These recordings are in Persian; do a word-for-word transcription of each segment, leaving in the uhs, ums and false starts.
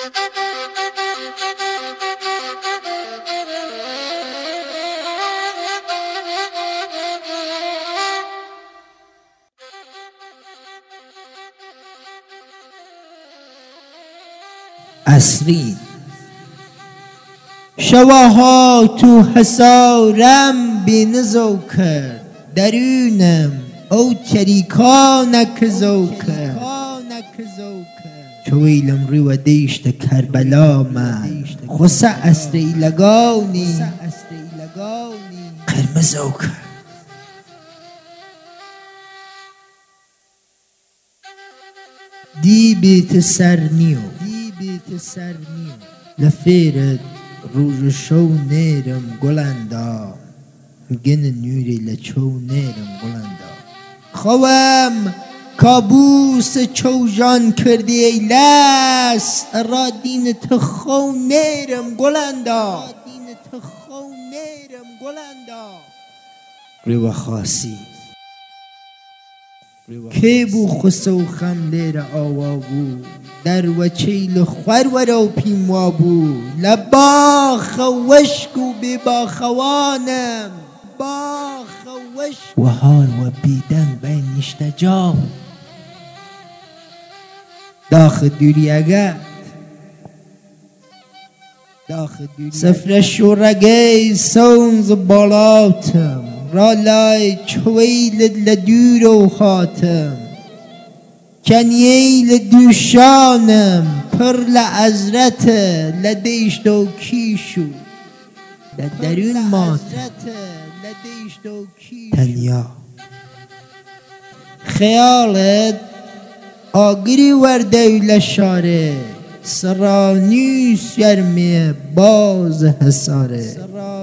عصری شواها تو حسارم بینزو کرد درونم او چریکانک زو کرد چویلم رو و دیشت کربلا من خسا عصری لگانی قرمزو کرد دی بیت سر نیو لفیرد روز شو نیرم گلندا گن نوری لچو نیرم گلندا خوام کابوس چو جان کردی ای لس را دین تخو نیرم گلندا رو خاصی که بو خسو خم لیر آوا بو در و چیل خور ورو پیموا بو لباخ وشک و بباخوانم و هار و بیدن بین نشتجاب داخ دوری اگر سفر شورگی سونز بالاتم را لای چویل لدور و خاتم کنیل دوشانم پر لعزرت لدیشت و کیشو لدرون ماتم تنیا خیالت آگری ورده لشاره سرانیس یرمی باز حساره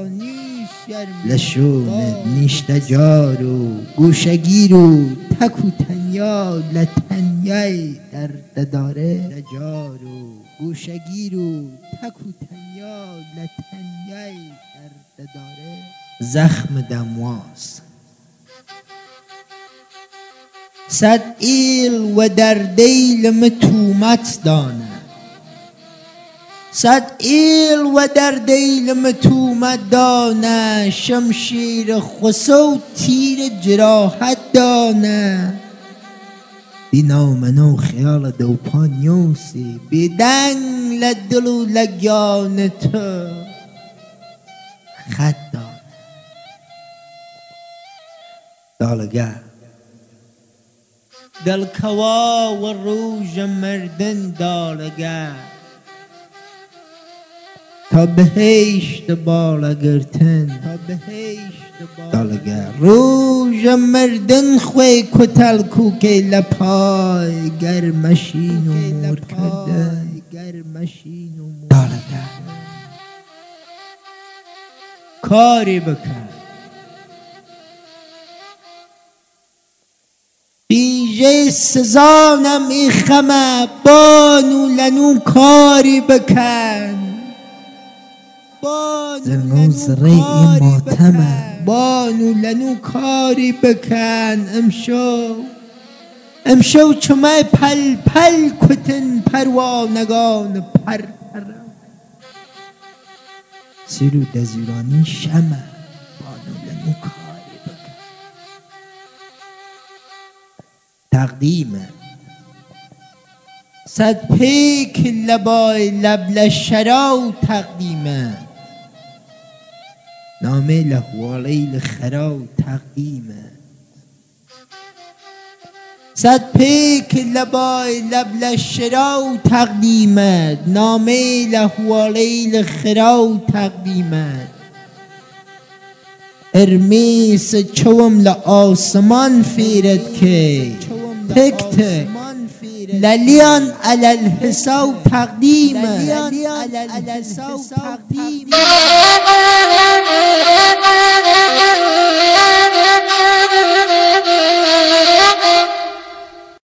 لشون نیشتجارو گوشگیرو تکو تنیا لتنیای درد داره لجارو گوشگیرو تکو تنیا لتنیای درد داره زخم دمواز صد ایل و در دیلم تومت دانه صد ایل و در دیلم تومت دانه شمشیر خسو تیر جراحت دانه دینا منو خیال دوپانیوسی بیدنگ لدل و لگیان تو خط دانه دالگر دلکوا و روژ مردن دالگر تا بهشت بالا گرتن دالگر روژ مردن خوی کتل کوکی لپای گرمشین و مور کردن دالگر کاری بکن بیجه سزانم ای خمه بانو لنو کاری بکن زنو زری ماتمه بانو لنو کاری بکن امشو امشو چمه پل پل کتن پروانگان پر پر سیرو دزیرانی شمه بانو لنو کاری بکن تقدیمه صد پیک لبای لبل شراو تقدیمه نامه لحوالی لخراو تقدیمه صد پیک لبای لبل شراو تقدیمه نامه لحوالی لخراو تقدیمه ارمیس چوم لآسمان فیرد که تک تک للیان علی الحساب تقدیمه